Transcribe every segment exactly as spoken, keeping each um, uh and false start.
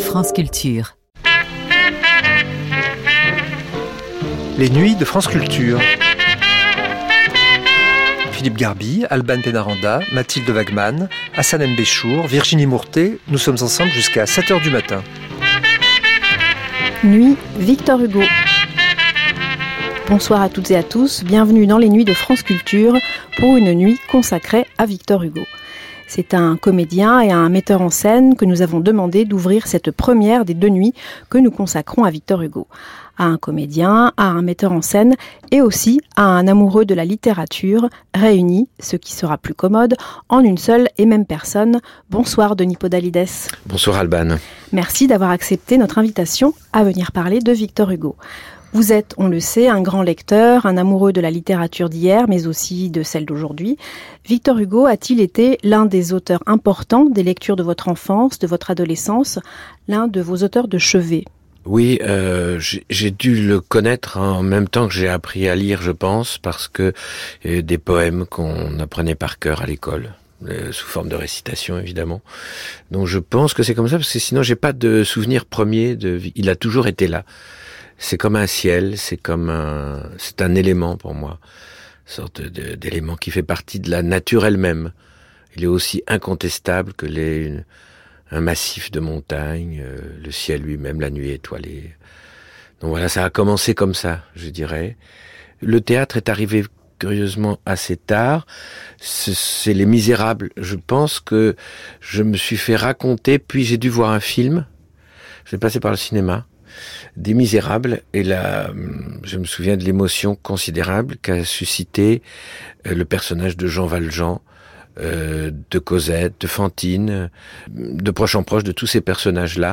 France Culture. Les nuits de France Culture. Philippe Garbi, Alban Pénaranda, Mathilde Wagman, Hassan M. Béchour, Virginie Mourtet, nous sommes ensemble jusqu'à sept heures du matin. Nuit, Victor Hugo. Bonsoir à toutes et à tous, bienvenue dans les nuits de France Culture pour une nuit consacrée à Victor Hugo. C'est à un comédien et à un metteur en scène que nous avons demandé d'ouvrir cette première des deux nuits que nous consacrons à Victor Hugo. À un comédien, à un metteur en scène et aussi à un amoureux de la littérature, réunis, ce qui sera plus commode, en une seule et même personne. Bonsoir Denis Podalides. Bonsoir Alban. Merci d'avoir accepté notre invitation à venir parler de Victor Hugo. Vous êtes, on le sait, un grand lecteur, un amoureux de la littérature d'hier, mais aussi de celle d'aujourd'hui. Victor Hugo a-t-il été l'un des auteurs importants des lectures de votre enfance, de votre adolescence, l'un de vos auteurs de chevet ? Oui, euh, j'ai, j'ai dû le connaître en même temps que j'ai appris à lire, je pense, parce que euh, des poèmes qu'on apprenait par cœur à l'école. Euh, sous forme de récitation évidemment. Donc je pense que c'est comme ça, parce que sinon j'ai pas de souvenir premier de... Il a toujours été là. C'est comme un ciel, c'est comme un, c'est un élément pour moi, une sorte de, d'élément qui fait partie de la nature elle-même. Il est aussi incontestable que les, une, un massif de montagnes, euh, le ciel lui-même, la nuit étoilée. Donc voilà, ça a commencé comme ça, je dirais. Le théâtre est arrivé curieusement assez tard. C'est, c'est Les Misérables. Je pense que je me suis fait raconter, puis j'ai dû voir un film. J'ai passé par le cinéma. Des Misérables, et là, je me souviens de l'émotion considérable qu'a suscité le personnage de Jean Valjean, euh, de Cosette, de Fantine, de proche en proche, de tous ces personnages-là,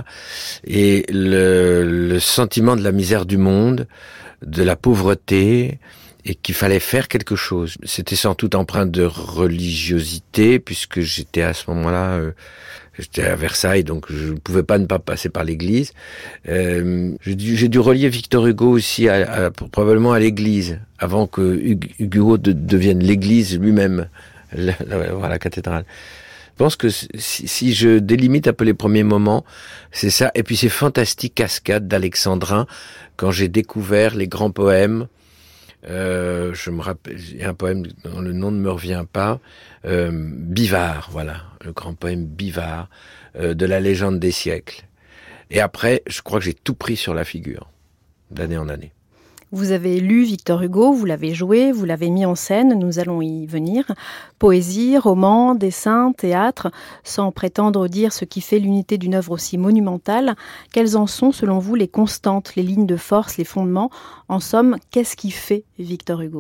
et le, le sentiment de la misère du monde, de la pauvreté, et qu'il fallait faire quelque chose. C'était sans doute empreint de religiosité, puisque j'étais à ce moment-là... Euh, J'étais à Versailles, donc je ne pouvais pas ne pas passer par l'église. Euh, j'ai, dû, j'ai dû relier Victor Hugo aussi, à, à, probablement à l'église, avant que Hugo de, devienne l'église lui-même, la, la, la cathédrale. Je pense que si, si je délimite un peu les premiers moments, c'est ça. Et puis ces fantastiques cascades d'Alexandrin, quand j'ai découvert les grands poèmes. Euh, je me rappelle, il y a un poème dont le nom ne me revient pas, euh, Bivard, voilà, le grand poème Bivard, euh, de la légende des siècles. Et après, je crois que j'ai tout pris sur la figure, d'année en année. Vous avez lu Victor Hugo, vous l'avez joué, vous l'avez mis en scène, nous allons y venir. Poésie, roman, dessin, théâtre, sans prétendre dire ce qui fait l'unité d'une œuvre aussi monumentale, quelles en sont selon vous les constantes, les lignes de force, les fondements ? En somme, qu'est-ce qui fait Victor Hugo ?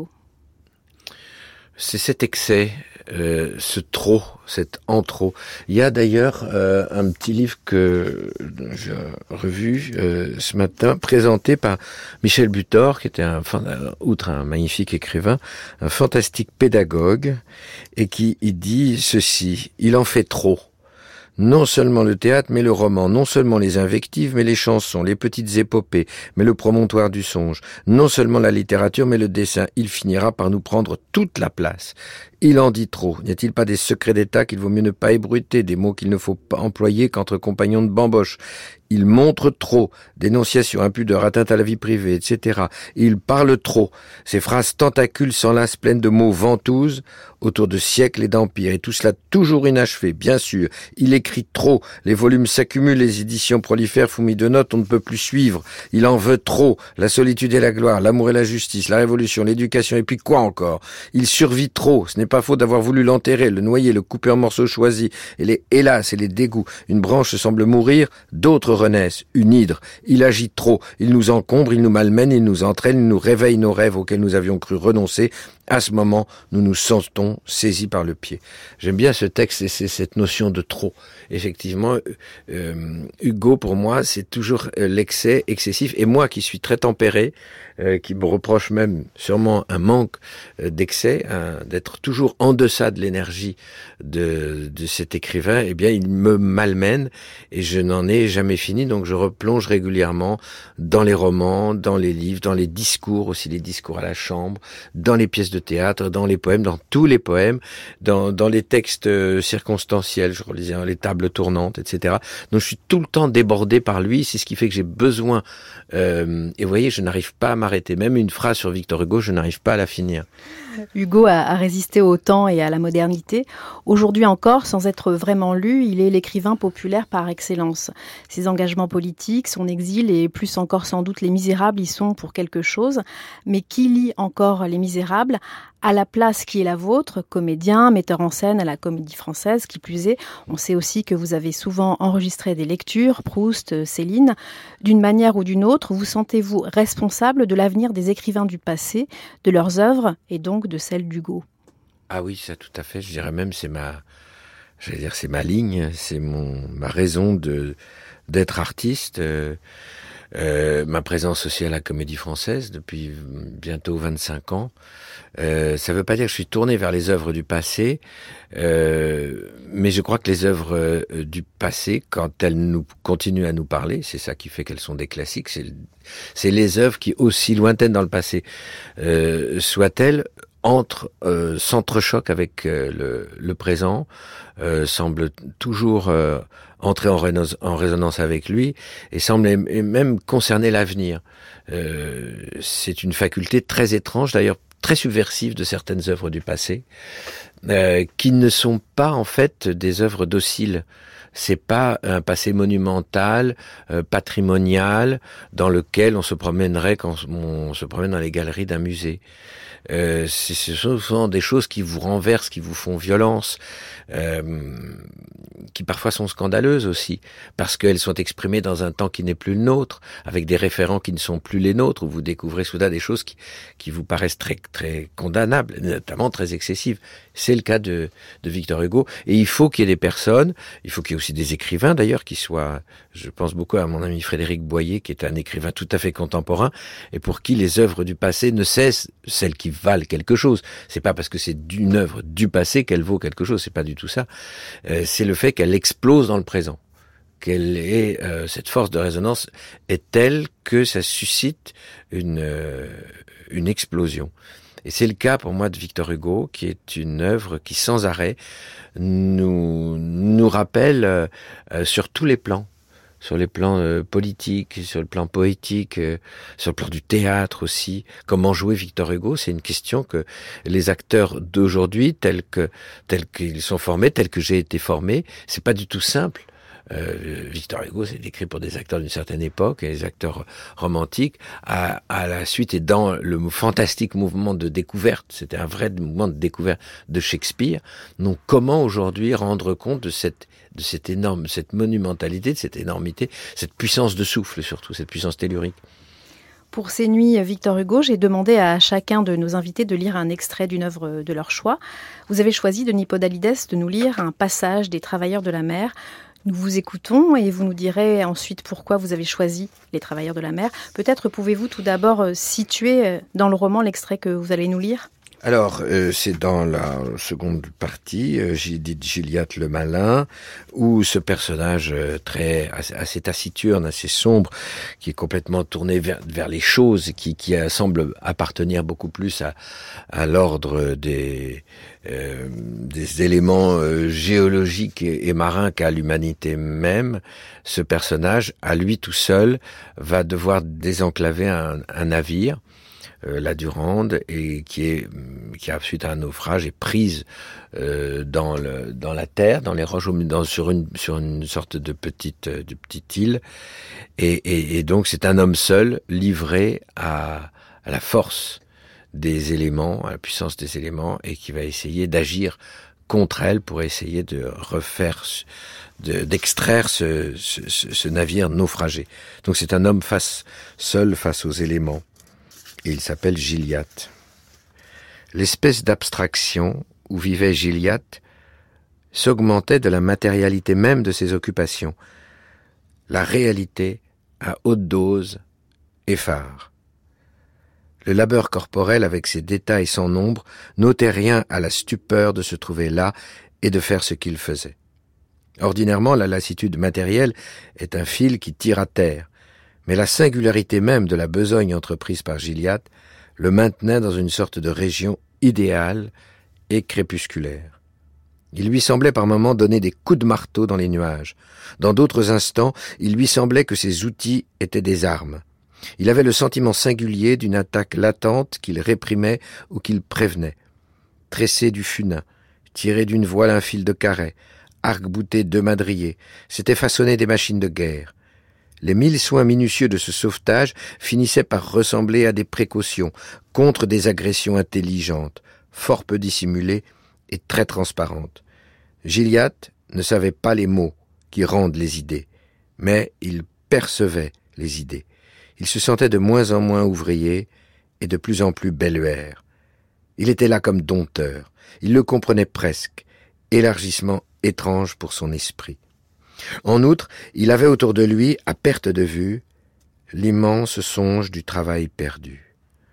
C'est cet excès, euh, ce trop, cet en trop. Il y a d'ailleurs euh, un petit livre que j'ai revu euh, ce matin, présenté par Michel Butor, qui était un, outre un magnifique écrivain, un fantastique pédagogue, et qui il dit ceci: il en fait trop. Non seulement le théâtre, mais le roman, non seulement les invectives, mais les chansons, les petites épopées, mais le promontoire du songe, non seulement la littérature, mais le dessin, il finira par nous prendre toute la place. Il en dit trop. N'y a-t-il pas des secrets d'État qu'il vaut mieux ne pas ébruiter, des mots qu'il ne faut pas employer qu'entre compagnons de bamboche? Il montre trop, dénonciation, impudeur, atteinte à la vie privée, et cetera. Il parle trop. Ses phrases tentacules s'enlacent pleines de mots ventouses autour de siècles et d'empires, et tout cela toujours inachevé, bien sûr. Il écrit trop, les volumes s'accumulent, les éditions prolifèrent, fourmillent de notes, on ne peut plus suivre. Il en veut trop, la solitude et la gloire, l'amour et la justice, la révolution, l'éducation, et puis quoi encore? Il survit trop, ce n'est pas faux d'avoir voulu l'enterrer, le noyer, le couper en morceaux choisis, et les hélas et les dégoûts. Une branche semble mourir, d'autres renaissent, une hydre. Il agit trop, il nous encombre, il nous malmène, il nous entraîne, il nous réveille nos rêves auxquels nous avions cru renoncer. À ce moment, nous nous sentons saisis par le pied. J'aime bien ce texte et c'est cette notion de trop. Effectivement, euh, Hugo, pour moi, c'est toujours euh, l'excès excessif. Et moi, qui suis très tempéré, euh, qui me reproche même sûrement un manque euh, d'excès, hein, d'être toujours en deçà de l'énergie de, de cet écrivain, eh bien, il me malmène et je n'en ai jamais fini. fini, donc je replonge régulièrement dans les romans, dans les livres, dans les discours, aussi les discours à la chambre, dans les pièces de théâtre, dans les poèmes, dans tous les poèmes, dans, dans les textes circonstanciels, je relisais les tables tournantes, et cetera. Donc je suis tout le temps débordé par lui, c'est ce qui fait que j'ai besoin, euh, et vous voyez, je n'arrive pas à m'arrêter. Même une phrase sur Victor Hugo, je n'arrive pas à la finir. Hugo a, a résisté au temps et à la modernité. Aujourd'hui encore, sans être vraiment lu, il est l'écrivain populaire par excellence. Ses engagements politiques, son exil et plus encore sans doute Les Misérables y sont pour quelque chose. Mais qui lit encore Les Misérables à la place qui est la vôtre, comédien, metteur en scène à la Comédie Française, qui plus est? On sait aussi que vous avez souvent enregistré des lectures, Proust, Céline. D'une manière ou d'une autre, vous sentez-vous responsable de l'avenir des écrivains du passé, de leurs œuvres et donc de celle d'Hugo? Ah oui, ça tout à fait. Je dirais même c'est ma, j'allais dire c'est ma ligne, c'est mon ma raison de d'être artiste. Euh, euh, ma présence aussi à la Comédie Française depuis bientôt vingt-cinq ans. Euh, ça ne veut pas dire que je suis tourné vers les œuvres du passé, euh, mais je crois que les œuvres euh, du passé, quand elles nous continuent à nous parler, c'est ça qui fait qu'elles sont des classiques. C'est, c'est les œuvres qui, aussi lointaines dans le passé euh, soient-elles, entre, euh, s'entrechoquent avec euh, le, le présent, euh, semblent toujours euh, entrer en, réno- en résonance avec lui et semblent même concerner l'avenir. Euh, c'est une faculté très étrange, d'ailleurs très subversive de certaines œuvres du passé, euh, qui ne sont pas en fait des œuvres dociles. C'est pas un passé monumental, euh, patrimonial, dans lequel on se promènerait quand on se promène dans les galeries d'un musée. Euh, c'est, ce sont souvent des choses qui vous renversent, qui vous font violence, euh, qui parfois sont scandaleuses aussi, parce qu'elles sont exprimées dans un temps qui n'est plus le nôtre, avec des référents qui ne sont plus les nôtres, où vous découvrez soudain des choses qui, qui vous paraissent très, très condamnables, notamment très excessives. C'est le cas de, de Victor Hugo. Et il faut qu'il y ait des personnes, il faut qu'il y ait aussi des écrivains d'ailleurs, qui soient, je pense beaucoup à mon ami Frédéric Boyer, qui est un écrivain tout à fait contemporain, et pour qui les œuvres du passé ne cessent, celles qui valent quelque chose. C'est pas parce que c'est d'une œuvre du passé qu'elle vaut quelque chose, c'est pas du tout ça. Euh, c'est le fait qu'elle explose dans le présent. Qu'elle est, euh, cette force de résonance est telle que ça suscite une, euh, une explosion. Et c'est le cas pour moi de Victor Hugo, qui est une œuvre qui sans arrêt nous, nous rappelle euh, euh, sur tous les plans. Sur les plans euh, politiques, sur le plan poétique, euh, sur le plan du théâtre aussi. Comment jouer Victor Hugo, c'est une question que les acteurs d'aujourd'hui, tels que tels qu'ils sont formés, tels que j'ai été formé, c'est pas du tout simple. Euh, Victor Hugo, c'est écrit pour des acteurs d'une certaine époque, et les acteurs romantiques, à, à la suite et dans le fantastique mouvement de découverte, c'était un vrai mouvement de découverte de Shakespeare. Donc, comment aujourd'hui rendre compte de cette de cette énorme, cette monumentalité, de cette énormité, cette puissance de souffle surtout, cette puissance tellurique. Pour ces nuits Victor Hugo, j'ai demandé à chacun de nos invités de lire un extrait d'une œuvre de leur choix. Vous avez choisi, Denis Podalides, de nous lire un passage des Travailleurs de la mer. Nous vous écoutons et vous nous direz ensuite pourquoi vous avez choisi les Travailleurs de la mer. Peut-être pouvez-vous tout d'abord situer dans le roman l'extrait que vous allez nous lire ? Alors, euh, c'est dans la seconde partie, euh, j'ai dit Gilliatt le malin, où ce personnage euh, très assez, assez taciturne, assez sombre, qui est complètement tourné vers, vers les choses, qui, qui euh, semble appartenir beaucoup plus à, à l'ordre des, euh, des éléments euh, géologiques et, et marins qu'à l'humanité même. Ce personnage, à lui tout seul, va devoir désenclaver un, un navire, Euh, la Durande, et qui est qui a suite à un naufrage est prise euh, dans le dans la terre, dans les roches, dans, sur une sur une sorte de petite de petite île, et, et, et donc c'est un homme seul livré à, à la force des éléments, à la puissance des éléments, et qui va essayer d'agir contre elle pour essayer de refaire, de, d'extraire ce, ce, ce navire naufragé. Donc c'est un homme face seul face aux éléments. Et il s'appelle Gilliatt. L'espèce d'abstraction où vivait Gilliatt s'augmentait de la matérialité même de ses occupations. La réalité, à haute dose, effare. Le labeur corporel, avec ses détails sans nombre, n'ôtait rien à la stupeur de se trouver là et de faire ce qu'il faisait. Ordinairement, la lassitude matérielle est un fil qui tire à terre, mais la singularité même de la besogne entreprise par Gilliatt le maintenait dans une sorte de région idéale et crépusculaire. Il lui semblait par moments donner des coups de marteau dans les nuages. Dans d'autres instants, il lui semblait que ses outils étaient des armes. Il avait le sentiment singulier d'une attaque latente qu'il réprimait ou qu'il prévenait. Tresser du funin, tirer d'une voile un fil de carret, arc-bouter deux madriers, c'était façonner des machines de guerre. Les mille soins minutieux de ce sauvetage finissaient par ressembler à des précautions contre des agressions intelligentes, fort peu dissimulées et très transparentes. Gilliatt ne savait pas les mots qui rendent les idées, mais il percevait les idées. Il se sentait de moins en moins ouvrier et de plus en plus belluaire. Il était là comme dompteur, il le comprenait presque, élargissement étrange pour son esprit. En outre, il avait autour de lui, à perte de vue, l'immense songe du travail perdu.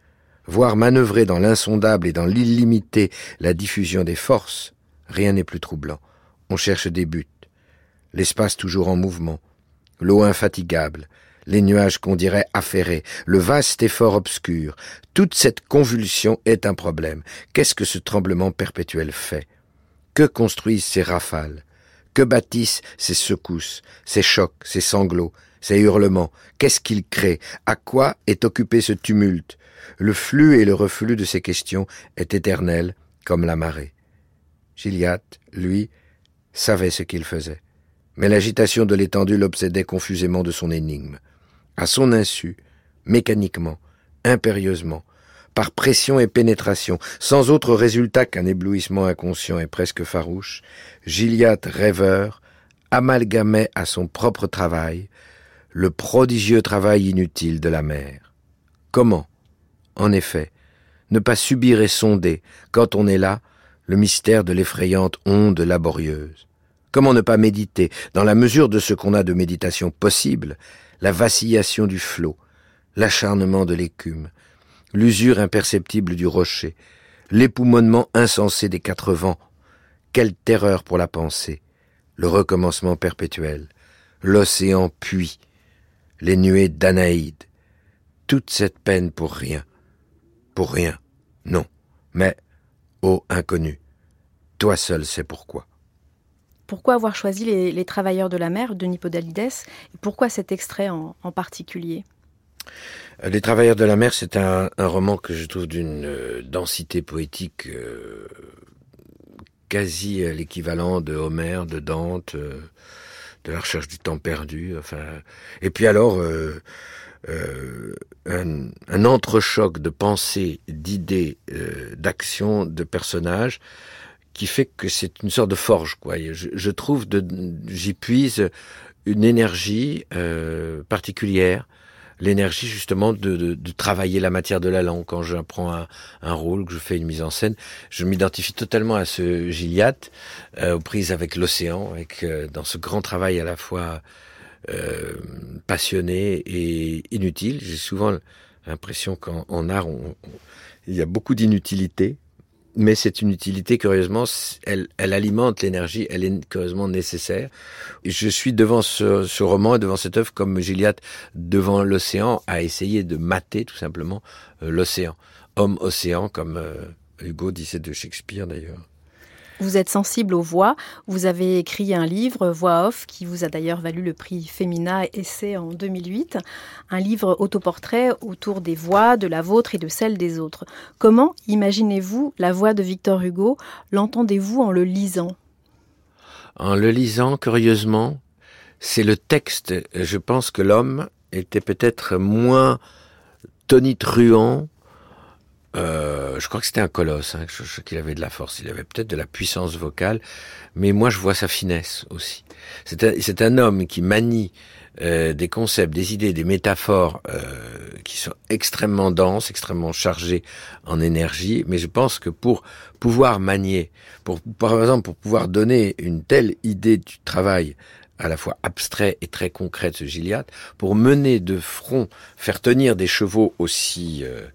Voir manœuvrer dans l'insondable et dans l'illimité la diffusion des forces, rien n'est plus troublant. On cherche des buts, l'espace toujours en mouvement, l'eau infatigable, les nuages qu'on dirait affairés, le vaste effort obscur. Toute cette convulsion est un problème. Qu'est-ce que ce tremblement perpétuel fait? Que construisent ces rafales? Que bâtissent ces secousses, ces chocs, ces sanglots, ces hurlements? Qu'est-ce qu'ils créent? À quoi est occupé ce tumulte? Le flux et le reflux de ces questions est éternel comme la marée. Gilliatt, lui, savait ce qu'il faisait. Mais l'agitation de l'étendue l'obsédait confusément de son énigme. À son insu, mécaniquement, impérieusement, par pression et pénétration, sans autre résultat qu'un éblouissement inconscient et presque farouche, Gilliatt, rêveur, amalgamait à son propre travail le prodigieux travail inutile de la mer. Comment, en effet, ne pas subir et sonder, quand on est là, le mystère de l'effrayante onde laborieuse? Comment ne pas méditer, dans la mesure de ce qu'on a de méditation possible, la vacillation du flot, l'acharnement de l'écume, l'usure imperceptible du rocher, l'époumonement insensé des quatre vents? Quelle terreur pour la pensée, le recommencement perpétuel, l'océan puits, les nuées d'Anaïde, toute cette peine pour rien, pour rien, non, mais, ô inconnu, toi seul sais pourquoi. Pourquoi avoir choisi les, les Travailleurs de la mer de Nipodalides et pourquoi cet extrait en, en particulier? Les Travailleurs de la mer, c'est un, un roman que je trouve d'une euh, densité poétique euh, quasi l'équivalent de Homère, de Dante, euh, de la recherche du temps perdu. Enfin, et puis alors, euh, euh, un, un entrechoc de pensées, d'idées, euh, d'actions, de personnages, qui fait que c'est une sorte de forge, quoi. Je, je trouve, de, j'y puise une énergie euh, particulière, l'énergie justement de, de, de travailler la matière de la langue. Quand j'apprends un, un rôle, que je fais une mise en scène, je m'identifie totalement à ce Gilliatt, euh, aux prises avec l'océan, avec euh, dans ce grand travail à la fois euh, passionné et inutile. J'ai souvent l'impression qu'en en art, on, on, il y a beaucoup d'inutilité. Mais c'est une utilité, curieusement, elle, elle alimente l'énergie, elle est curieusement nécessaire. Et je suis devant ce, ce roman et devant cette œuvre comme Gilliatt devant l'océan à essayer de mater tout simplement euh, l'océan. Homme-océan, comme euh, Hugo disait de Shakespeare d'ailleurs. Vous êtes sensible aux voix. Vous avez écrit un livre, Voix off, qui vous a d'ailleurs valu le prix Femina Essai en deux mille huit. Un livre autoportrait autour des voix, de la vôtre et de celle des autres. Comment imaginez-vous la voix de Victor Hugo? L'entendez-vous en le lisant? En le lisant, curieusement, c'est le texte. Je pense que l'homme était peut-être moins tonitruant. Euh, je crois que c'était un colosse, hein, je, je, qu'il avait de la force, il avait peut-être de la puissance vocale, mais moi je vois sa finesse aussi. C'est un, c'est un homme qui manie euh, des concepts, des idées, des métaphores euh, qui sont extrêmement denses, extrêmement chargées en énergie, mais je pense que pour pouvoir manier, pour, par exemple pour pouvoir donner une telle idée du travail à la fois abstrait et très concret de ce Gilliatt, pour mener de front, faire tenir des chevaux aussi... Euh,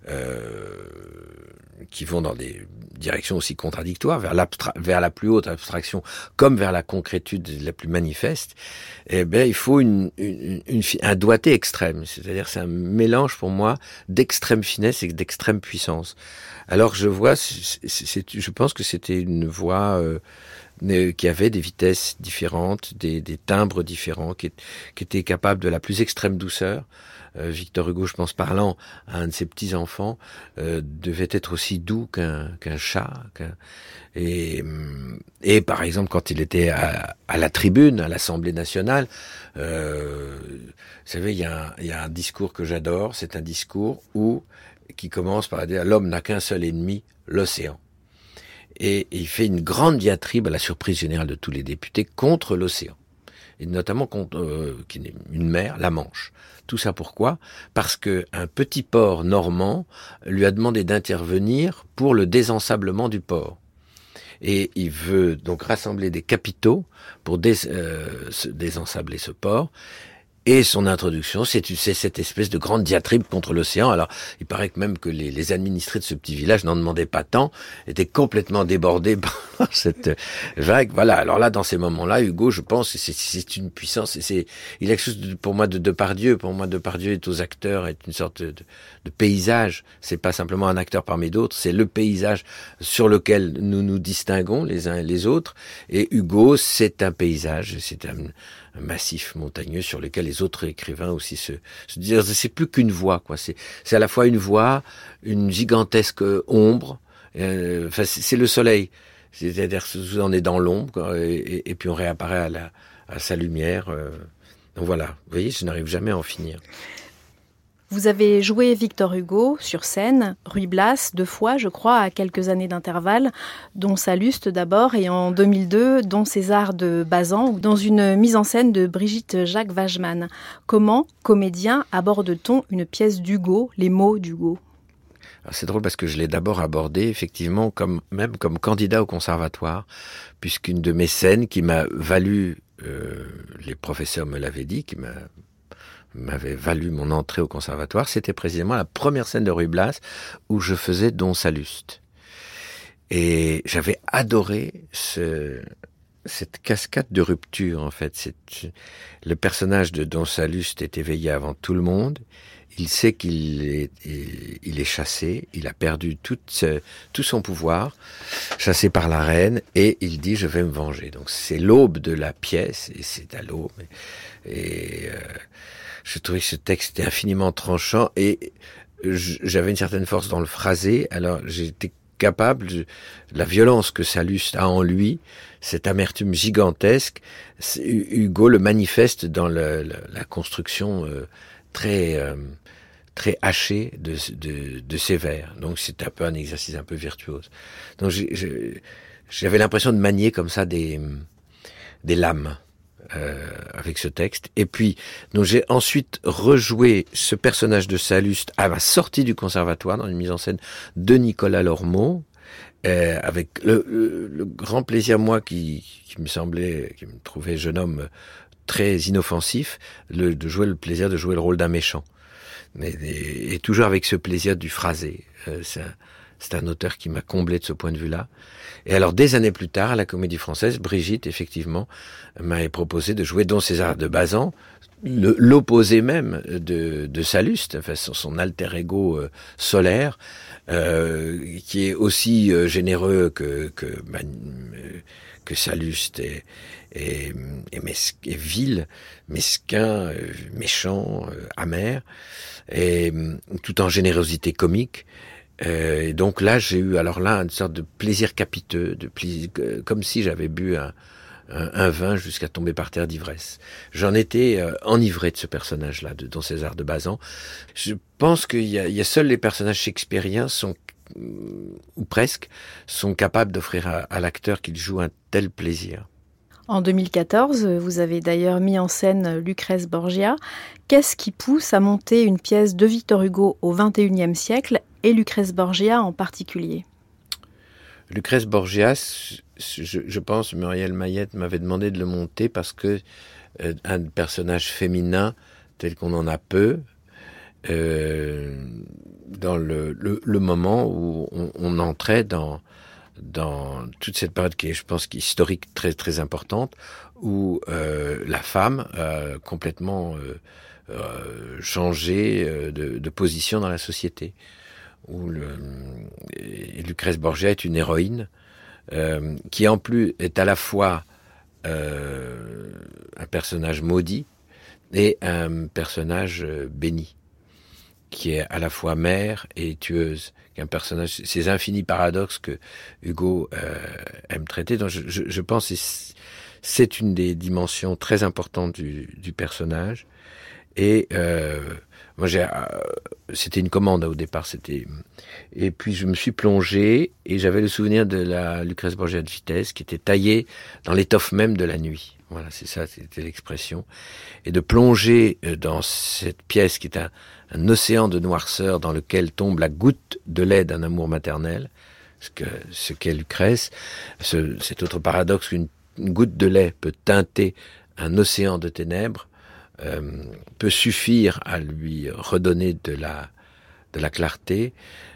euh, qui vont dans des directions aussi contradictoires, vers, l'abstra- vers la plus haute abstraction comme vers la concrétude la plus manifeste, eh ben, il faut une, une, une, un doigté extrême. C'est-à-dire c'est un mélange pour moi d'extrême finesse et d'extrême puissance. Alors je vois, c'est, c'est, je pense que c'était une voix euh, qui avait des vitesses différentes, des, des timbres différents, qui, qui était capable de la plus extrême douceur. Euh, Victor Hugo, je pense, parlant à un de ses petits-enfants, euh, devait être aussi doux qu'un, qu'un chat. Qu'un... Et, et par exemple, quand il était à, à la tribune, à l'Assemblée nationale, euh, vous savez, il y, a un, il y a un discours que j'adore, c'est un discours où, qui commence par dire « L'homme n'a qu'un seul ennemi, l'océan ». Et, et il fait une grande diatribe à la surprise générale de tous les députés contre l'océan. Et notamment contre euh, qui est une mer, la Manche. Tout ça pourquoi ? Parce que un petit port normand lui a demandé d'intervenir pour le désensablement du port. Et il veut donc rassembler des capitaux pour dés, euh, se désensabler ce port. Et son introduction, c'est, c'est cette espèce de grande diatribe contre l'océan. Alors, il paraît que même que les, les administrés de ce petit village n'en demandaient pas tant, étaient complètement débordés par cette vague. Voilà. Alors là, dans ces moments-là, Hugo, je pense, c'est, c'est une puissance. Et c'est, il a quelque chose de, pour moi de Depardieu. Pour moi, Depardieu est aux acteurs, est une sorte de, de paysage. C'est pas simplement un acteur parmi d'autres, c'est le paysage sur lequel nous nous distinguons les uns et les autres. Et Hugo, c'est un paysage, c'est un un massif montagneux sur lequel les autres écrivains aussi se, se disent, c'est plus qu'une voix, quoi. C'est, c'est à la fois une voix, une gigantesque ombre, euh, enfin, c'est, c'est le soleil. C'est-à-dire, on est dans l'ombre, quoi, et, et, et puis on réapparaît à la, à sa lumière. Euh. Donc voilà. Vous voyez, je n'arrive jamais à en finir. Vous avez joué Victor Hugo sur scène, Ruy Blas, deux fois, je crois, à quelques années d'intervalle, dont Salluste d'abord, et en deux mille deux, dont César de Bazan, dans une mise en scène de Brigitte Jacques-Wageman. Comment, comédien, aborde-t-on une pièce d'Hugo, les mots d'Hugo ? Alors c'est drôle parce que je l'ai d'abord abordé, effectivement, comme, même comme candidat au conservatoire, puisqu'une de mes scènes qui m'a valu, euh, les professeurs me l'avaient dit, qui m'a m'avait valu mon entrée au conservatoire, c'était précisément la première scène de Ruy Blas où je faisais Don Salluste. Et j'avais adoré ce, cette cascade de rupture, en fait. C'est, le personnage de Don Salluste est éveillé avant tout le monde. Il sait qu'il est, il est chassé, il a perdu tout, tout son pouvoir, chassé par la reine, et il dit « je vais me venger ». Donc c'est l'aube de la pièce, et c'est à l'aube. Et... et euh, je trouvais que ce texte était infiniment tranchant et j'avais une certaine force dans le phrasé. Alors j'étais capable, de, la violence que Salluste a en lui, cette amertume gigantesque, Hugo le manifeste dans le, le, la construction euh, très euh, très hachée de, de, de ses vers. Donc c'est un peu un exercice un peu virtuose. Donc j'ai, j'ai, j'avais l'impression de manier comme ça des des lames. Euh, avec ce texte. Et puis, donc j'ai ensuite rejoué ce personnage de Salluste à ma sortie du conservatoire dans une mise en scène de Nicolas Lormeau, euh, avec le, le, le grand plaisir, moi, qui, qui me semblait, qui me trouvait jeune homme très inoffensif, le, de jouer le plaisir de jouer le rôle d'un méchant. Mais, et, et toujours avec ce plaisir du phrasé. Euh, c'est un, C'est un auteur qui m'a comblé de ce point de vue-là. Et alors, des années plus tard, à la Comédie Française, Brigitte, effectivement, m'avait proposé de jouer Don César de Bazan, le, l'opposé même de, de Salluste, enfin son, son alter ego euh, solaire, euh, qui est aussi euh, généreux que que, que Salluste et, et, et, mes, et vil, mesquin, euh, méchant, euh, amer, et tout en générosité comique. Euh, et donc là, j'ai eu alors là une sorte de plaisir capiteux, de plaisir, euh, comme si j'avais bu un, un, un vin jusqu'à tomber par terre d'ivresse. J'en étais euh, enivré de ce personnage-là, de Don César de Bazan. Je pense qu'il y a, il y a seuls les personnages shakespeariens sont ou presque sont capables d'offrir à, à l'acteur qu'il joue un tel plaisir. En deux mille quatorze, vous avez d'ailleurs mis en scène Lucrèce Borgia. Qu'est-ce qui pousse à monter une pièce de Victor Hugo au vingt et unième siècle et Lucrèce Borgia en particulier ? Lucrèce Borgia, je, je pense, Muriel Mayette m'avait demandé de le monter parce que euh, un personnage féminin tel qu'on en a peu, euh, dans le, le, le moment où on, on entrait dans, dans toute cette période qui est, je pense, qui est historique très très importante, où euh, la femme a complètement euh, euh, changé de, de position dans la société. Où le, Lucrèce Borgia est une héroïne euh, qui en plus est à la fois euh, un personnage maudit et un personnage béni, qui est à la fois mère et tueuse, qui est un personnage, ces infinis paradoxes que Hugo euh, aime traiter. Donc je, je, je pense que c'est une des dimensions très importantes du, du personnage. Et euh, moi, j'ai, euh, c'était une commande au départ, c'était. Et puis je me suis plongé et j'avais le souvenir de la Lucrèce Borgia de Vitesse qui était taillée dans l'étoffe même de la nuit. Voilà, c'est ça, c'était l'expression. Et de plonger dans cette pièce qui est un, un océan de noirceur dans lequel tombe la goutte de lait d'un amour maternel, ce que ce qu'est Lucrèce, ce, cet autre paradoxe qu'une une goutte de lait peut teinter un océan de ténèbres. Euh, peut suffire à lui redonner de la de la clarté.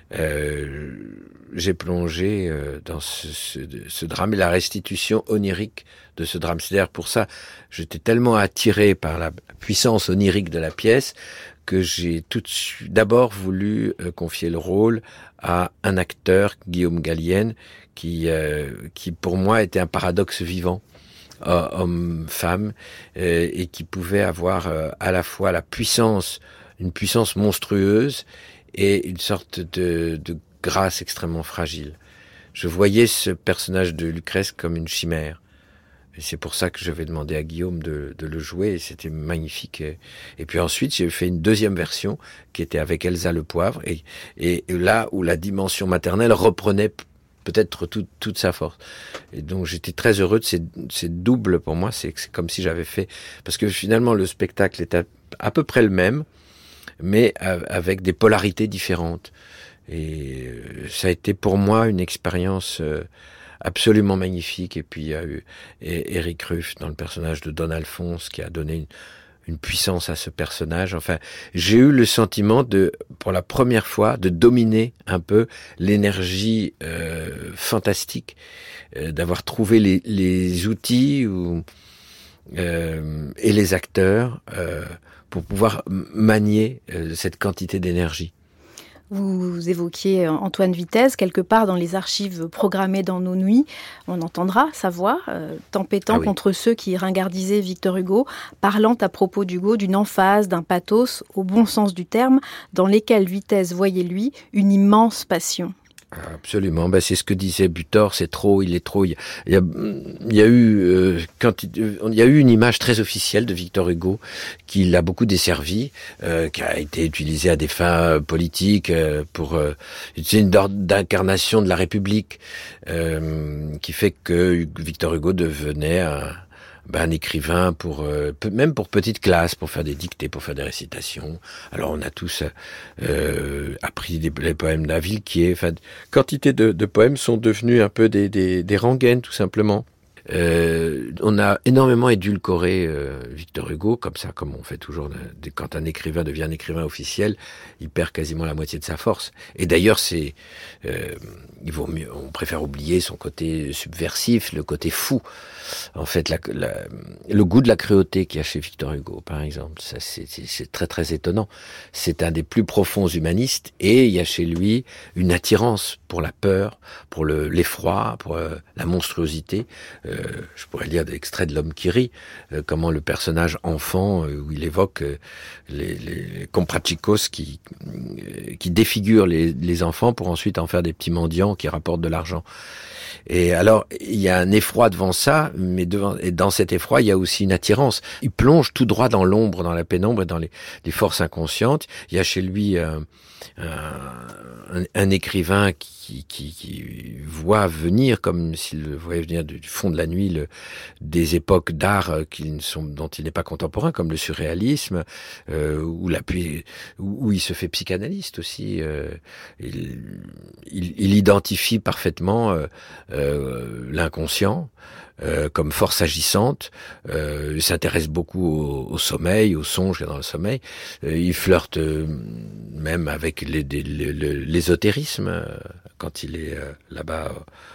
Euh, j'ai plongé euh, dans ce, ce, ce drame et la restitution onirique de ce drame. C'est-à-dire pour ça, j'étais tellement attiré par la puissance onirique de la pièce que j'ai tout de suite d'abord voulu euh, confier le rôle à un acteur, Guillaume Gallienne, qui euh, qui pour moi était un paradoxe vivant. Homme, femme, euh, et qui pouvait avoir euh, à la fois la puissance, une puissance monstrueuse et une sorte de, de grâce extrêmement fragile. Je voyais ce personnage de Lucrèce comme une chimère. Et c'est pour ça que je vais demander à Guillaume de, de le jouer, et c'était magnifique. Et, et puis ensuite, j'ai fait une deuxième version qui était avec Elsa Le Poivre, et, et, et là où la dimension maternelle reprenait peut-être tout, toute sa force. Et donc j'étais très heureux de ces, ces doubles pour moi, c'est, c'est comme si j'avais fait, parce que finalement le spectacle est à, à peu près le même, mais avec des polarités différentes. Et ça a été pour moi une expérience absolument magnifique. Et puis il y a eu Éric Ruff dans le personnage de Don Alphonse qui a donné une, une puissance à ce personnage. Enfin, j'ai eu le sentiment de, pour la première fois, de dominer un peu l'énergie euh, fantastique, euh, d'avoir trouvé les, les outils ou, euh, et les acteurs euh, pour pouvoir manier euh, cette quantité d'énergie. Vous évoquiez Antoine Vitesse, quelque part dans les archives programmées dans nos nuits. On entendra sa voix, euh, tempêtant ah oui. contre ceux qui ringardisaient Victor Hugo, parlant à propos d'Hugo d'une emphase, d'un pathos, au bon sens du terme, dans lesquels Vitesse voyait, lui, une immense passion. Absolument, ben c'est ce que disait Butor, c'est trop, il est trop. Il y a, il y a eu, euh, quand il, il y a eu une image très officielle de Victor Hugo qui l'a beaucoup desservi, euh, qui a été utilisée à des fins politiques euh, pour euh, c'est une d'incarnation de la République euh, qui fait que Victor Hugo devenait un Ben, un écrivain pour euh, même pour petite classe, pour faire des dictées, pour faire des récitations. Alors on a tous euh, appris des, les poèmes d'un Villequier. Enfin, quantité de, de poèmes sont devenus un peu des, des, des rengaines, tout simplement. Euh, on a énormément édulcoré euh, Victor Hugo, comme ça, comme on fait toujours. De, quand un écrivain devient un écrivain officiel, il perd quasiment la moitié de sa force. Et d'ailleurs, c'est, euh, il vaut mieux, on préfère oublier son côté subversif, le côté fou. En fait, la, la, le goût de la cruauté qu'il y a chez Victor Hugo, par exemple, ça c'est, c'est, c'est très très étonnant. C'est un des plus profonds humanistes, et il y a chez lui une attirance pour la peur, pour le, l'effroi, pour euh, la monstruosité. Euh, je pourrais lire des extraits de L'Homme qui rit, euh, comment le personnage enfant, euh, où il évoque euh, les, les comprachicos qui, euh, qui défigurent les, les enfants pour ensuite en faire des petits mendiants qui rapportent de l'argent. Et alors, il y a un effroi devant ça, mais devant, et dans cet effroi, il y a aussi une attirance. Il plonge tout droit dans l'ombre, dans la pénombre et dans les, les forces inconscientes. Il y a chez lui euh, un, un, un écrivain qui, qui, qui voit venir, comme s'il le voyait venir du fond de la nuit le, des époques d'art qui ne sont, dont il n'est pas contemporain, comme le surréalisme, euh, où, la, où, où il se fait psychanalyste aussi. Euh, il, il, il identifie parfaitement euh, euh, l'inconscient euh, comme force agissante. Euh, il s'intéresse beaucoup au, au sommeil, au songe dans le sommeil. Euh, il flirte euh, même avec les, les, les, l'ésotérisme euh, quand il est euh, là-bas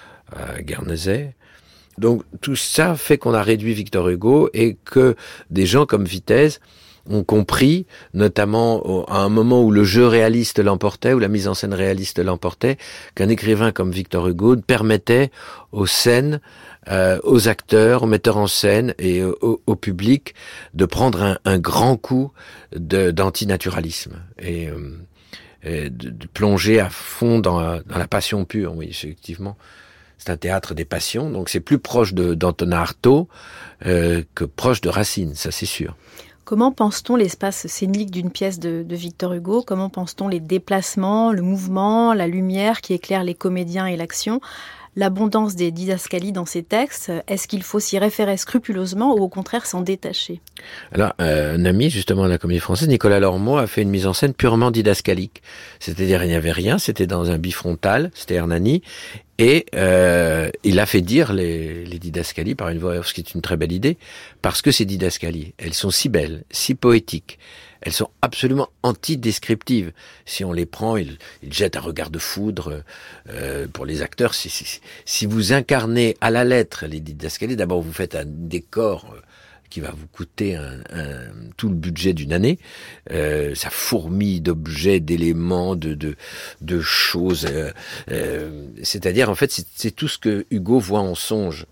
à Guernesey. Donc tout ça fait qu'on a réduit Victor Hugo et que des gens comme Vitesse ont compris, notamment à un moment où le jeu réaliste l'emportait, où la mise en scène réaliste l'emportait, qu'un écrivain comme Victor Hugo permettait aux scènes, euh, aux acteurs, aux metteurs en scène et au, au public de prendre un, un grand coup de, d'antinaturalisme et, euh, et de, de plonger à fond dans la, dans la passion pure. Oui, effectivement. C'est un théâtre des passions, donc c'est plus proche de, d'Antonin Artaud euh, que proche de Racine, ça c'est sûr. Comment pense-t-on l'espace scénique d'une pièce de, de Victor Hugo ? Comment pense-t-on les déplacements, le mouvement, la lumière qui éclaire les comédiens et l'action ? L'abondance des didascalies dans ces textes, est-ce qu'il faut s'y référer scrupuleusement ou au contraire s'en détacher ? Alors, euh, un ami justement à la Comédie Française, Nicolas Lormeau, a fait une mise en scène purement didascalique. C'est-à-dire il n'y avait rien, c'était dans un bifrontal, c'était Hernani, et euh, il a fait dire les, les didascalies par une voix, ce qui est une très belle idée, parce que ces didascalies, elles sont si belles, si poétiques, elles sont absolument anti-descriptives. Si on les prend, ils, ils jettent un regard de foudre euh, pour les acteurs. Si, si, si vous incarnez à la lettre les didascalies, d'abord vous faites un décor euh, qui va vous coûter un, un, tout le budget d'une année. Euh, ça fourmille d'objets, d'éléments, de, de, de choses. Euh, euh, c'est-à-dire, en fait, c'est, c'est tout ce que Hugo voit en songe.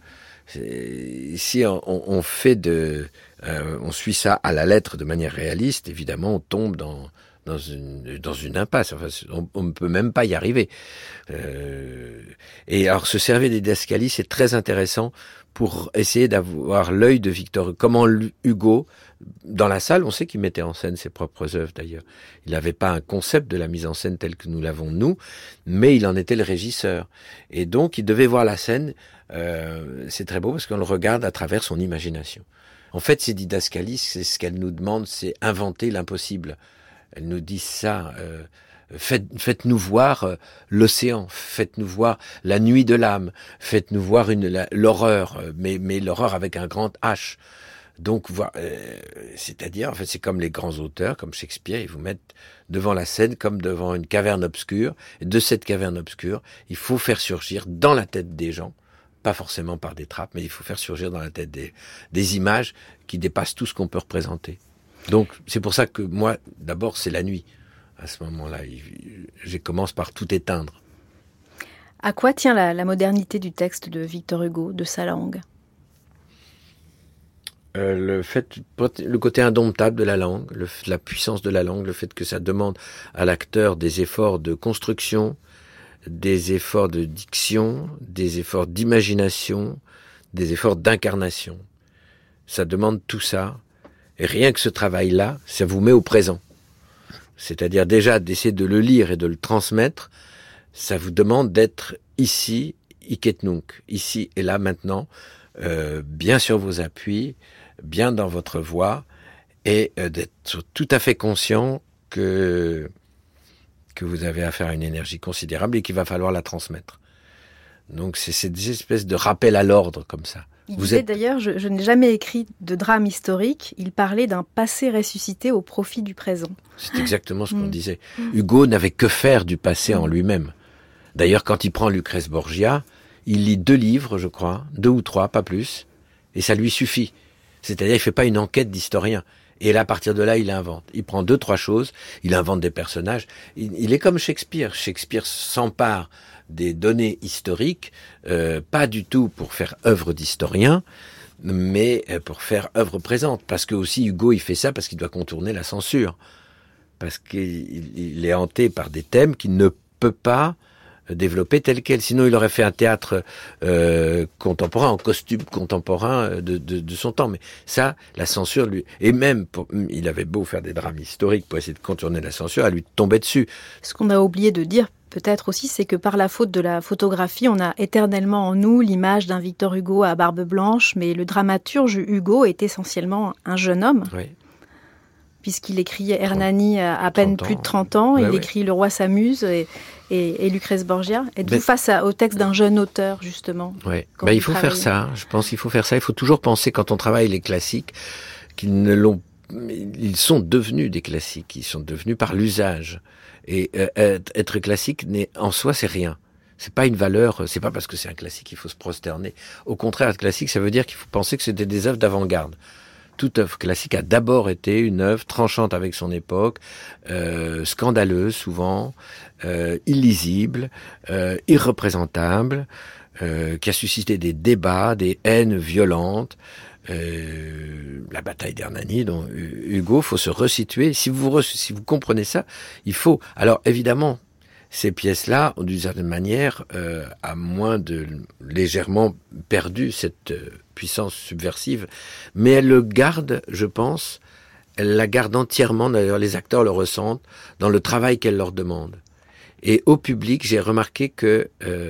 C'est, si on, on fait de... Euh, on suit ça à la lettre de manière réaliste, évidemment, on tombe dans... dans une dans une impasse. Enfin, on ne peut même pas y arriver. Euh, et alors, se servir des didascalies, c'est très intéressant pour essayer d'avoir l'œil de Victor Hugo. Comment Hugo, dans la salle, on sait qu'il mettait en scène ses propres œuvres d'ailleurs. Il n'avait pas un concept de la mise en scène tel que nous l'avons nous, mais il en était le régisseur. Et donc, il devait voir la scène. Euh, c'est très beau parce qu'on le regarde à travers son imagination. En fait, ces didascalies, c'est ce qu'elles nous demandent, c'est inventer l'impossible. Elles nous disent ça. Euh, faites, faites-nous voir euh, l'océan, faites-nous voir la nuit de l'âme, faites-nous voir une, la, l'horreur, euh, mais, mais l'horreur avec un grand H. Donc, voir, euh, c'est-à-dire, en fait, c'est comme les grands auteurs, comme Shakespeare, ils vous mettent devant la scène comme devant une caverne obscure. Et de cette caverne obscure, il faut faire surgir dans la tête des gens, pas forcément par des trappes, mais il faut faire surgir dans la tête des, des images qui dépassent tout ce qu'on peut représenter. Donc, c'est pour ça que moi, d'abord, c'est la nuit. À ce moment-là, je commence par tout éteindre. À quoi tient la, la modernité du texte de Victor Hugo, de sa langue ? euh, le fait, le côté indomptable de la langue, le, la puissance de la langue, le fait que ça demande à l'acteur des efforts de construction, des efforts de diction, des efforts d'imagination, des efforts d'incarnation. Ça demande tout ça. Et rien que ce travail-là, ça vous met au présent. C'est-à-dire déjà d'essayer de le lire et de le transmettre, ça vous demande d'être ici, hic et nunc, ici et là maintenant, euh, bien sur vos appuis, bien dans votre voix, et euh, d'être tout à fait conscient que... que vous avez affaire à une énergie considérable et qu'il va falloir la transmettre. Donc c'est, c'est des espèces de rappels à l'ordre comme ça. Il vous disait êtes... d'ailleurs, je, je n'ai jamais écrit de drame historique, il parlait d'un passé ressuscité au profit du présent. C'est exactement ce qu'on mmh. disait. Hugo n'avait que faire du passé mmh. en lui-même. D'ailleurs, quand il prend Lucrèce Borgia, il lit deux livres, je crois, deux ou trois, pas plus, et ça lui suffit. C'est-à-dire, il fait pas une enquête d'historien. Et là, à partir de là, il invente. Il prend deux, trois choses, il invente des personnages. Il, il est comme Shakespeare. Shakespeare s'empare des données historiques, euh, pas du tout pour faire œuvre d'historien, mais pour faire œuvre présente. Parce que aussi, Hugo, il fait ça parce qu'il doit contourner la censure. Parce qu'il il est hanté par des thèmes qu'il ne peut pas développer tel quel. Sinon, il aurait fait un théâtre euh, contemporain, en costume contemporain de, de, de son temps. Mais ça, la censure, lui... Et même, pour, il avait beau faire des drames historiques pour essayer de contourner la censure, elle lui tombait dessus. Ce qu'on a oublié de dire, peut-être aussi, c'est que par la faute de la photographie, on a éternellement en nous l'image d'un Victor Hugo à barbe blanche, mais le dramaturge Hugo est essentiellement un jeune homme. Oui. Puisqu'il écrit Hernani à à peine plus de trente ans, ouais, il ouais. écrit Le Roi s'amuse et, et, et Lucrèce Borgia. Êtes-vous Ben, face à, au texte d'un jeune auteur, justement? Ouais. quand Ben, vous il faut travaillez faire ça. Je pense qu'il faut faire ça. Il faut toujours penser, quand on travaille les classiques, qu'ils ne l'ont, ils sont devenus des classiques. Ils sont devenus par l'usage. Et euh, être classique, n'est, en soi, c'est rien. C'est pas une valeur. C'est pas parce que c'est un classique qu'il faut se prosterner. Au contraire, être classique, ça veut dire qu'il faut penser que c'était des œuvres d'avant-garde. Toute œuvre classique a d'abord été une œuvre tranchante avec son époque, euh, scandaleuse souvent, euh, illisible, euh, irreprésentable, euh, qui a suscité des débats, des haines violentes. Euh, la bataille d'Hernani, dont Hugo, faut se resituer. Si vous re, si vous comprenez ça, il faut. Alors évidemment, ces pièces-là, d'une certaine manière, euh, à moins de légèrement perdu cette euh, puissance subversive, mais elle le garde, je pense, elle la garde entièrement, d'ailleurs les acteurs le ressentent, dans le travail qu'elle leur demande. Et au public, j'ai remarqué que euh,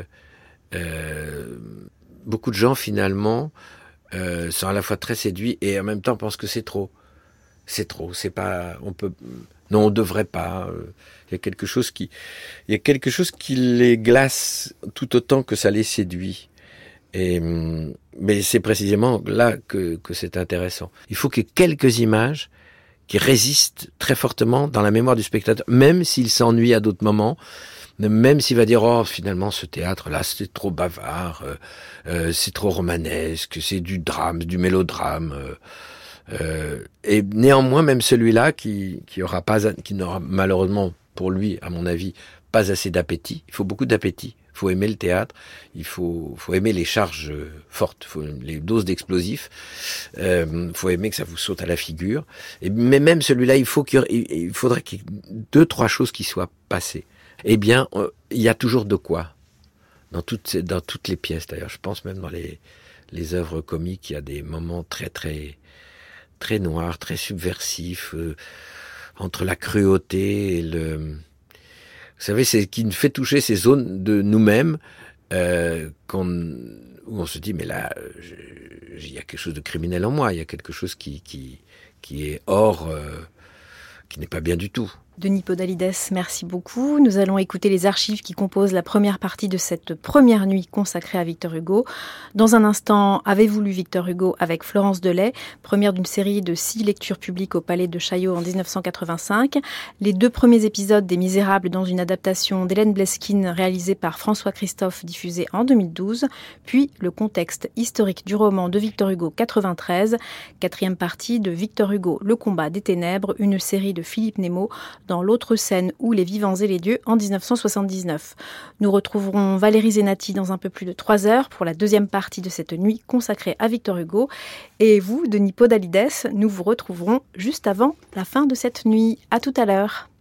euh, beaucoup de gens, finalement, euh, sont à la fois très séduits et en même temps pensent que c'est trop. C'est trop, c'est pas... on peut... Non, on devrait pas. Il y a quelque chose qui, il y a quelque chose qui les glace tout autant que ça les séduit. Et, mais c'est précisément là que, que c'est intéressant. Il faut qu'il y ait quelques images qui résistent très fortement dans la mémoire du spectateur, même s'il s'ennuie à d'autres moments, même s'il va dire, oh, finalement, ce théâtre-là, c'est trop bavard, euh, euh, c'est trop romanesque, c'est du drame, du mélodrame, euh, Euh, et néanmoins, même celui-là qui, qui aura pas, qui n'aura malheureusement pour lui, à mon avis, pas assez d'appétit. Il faut beaucoup d'appétit. Il faut aimer le théâtre. Il faut, faut aimer les charges fortes, faut, les doses d'explosifs. Euh, il faut aimer que ça vous saute à la figure. Et, mais même celui-là, il faut qu'il, il faudrait qu'il y ait deux, trois choses qui soient passées. Eh bien, euh, il y a toujours de quoi dans toutes, dans toutes les pièces. D'ailleurs, je pense même dans les, les œuvres comiques, il y a des moments très, très très noir, très subversif, euh, entre la cruauté et le... Vous savez, c'est qui nous fait toucher ces zones de nous-mêmes euh, qu'on, où on se dit, mais là, il y a quelque chose de criminel en moi, il y a quelque chose qui, qui, qui est hors, euh, qui n'est pas bien du tout. Denis Podalides, merci beaucoup. Nous allons écouter les archives qui composent la première partie de cette première nuit consacrée à Victor Hugo. Dans un instant, Avez-vous lu Victor Hugo avec Florence Delay, première d'une série de six lectures publiques au Palais de Chaillot en dix-neuf cent quatre-vingt-cinq. Les deux premiers épisodes des Misérables dans une adaptation d'Hélène Bleskine réalisée par François Christophe, diffusée en deux mille douze. Puis le contexte historique du roman de Victor Hugo quatre-vingt-treize. Quatrième partie de Victor Hugo, Le combat des ténèbres, une série de Philippe Nemo dans l'autre scène où Les vivants et les dieux en dix-neuf cent soixante-dix-neuf. Nous retrouverons Valérie Zenati dans un peu plus de trois heures pour la deuxième partie de cette nuit consacrée à Victor Hugo. Et vous, Denis Podalides, nous vous retrouverons juste avant la fin de cette nuit. À tout à l'heure.